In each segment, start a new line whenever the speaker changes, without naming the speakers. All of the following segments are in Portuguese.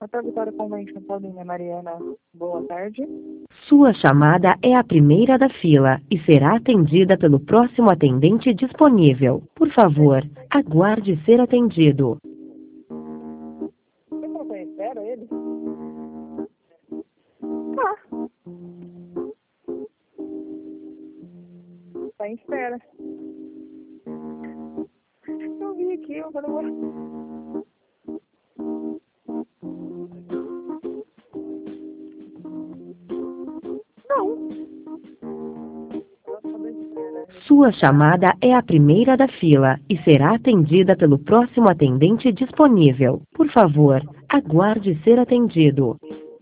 Hotel Vitória Convention, Paulinha Mariana, boa tarde.
Sua chamada é a primeira da fila e será atendida pelo próximo atendente disponível. Por favor, aguarde ser atendido.
Você colocou em espera ele? Tá. Tá em espera. Eu vi aqui, eu falei, ué. Não.
Sua chamada é a primeira da fila e será atendida pelo próximo atendente disponível. Por favor, aguarde ser atendido.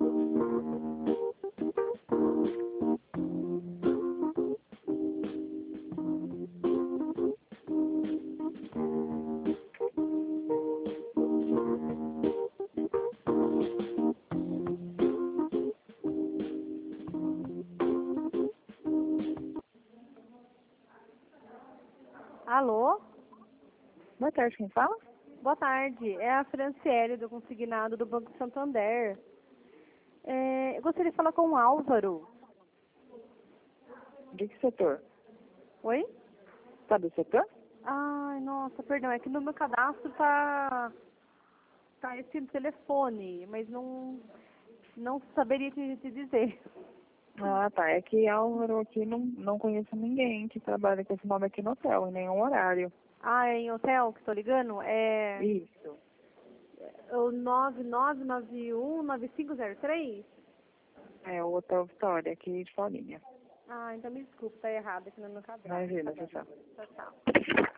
Alô?
Boa tarde, quem fala?
Boa tarde. É a Franciele, do Consignado do Banco Santander. Eu gostaria de falar com o Álvaro.
De que setor?
Oi?
Tá do setor?
Ai, nossa, perdão. É que no meu cadastro tá esse telefone, mas não saberia te dizer.
Ah, tá. É que Álvaro aqui não conheço ninguém que trabalha com esse nome aqui no hotel, em nenhum horário.
Ah, é em hotel que estou ligando? É
Isso.
o 99919503?
É o Hotel Vitória, aqui de Paulinha.
Ah, então me desculpe, tá errado aqui no meu cadastro.
Imagina, tchau.
Tchau, tchau.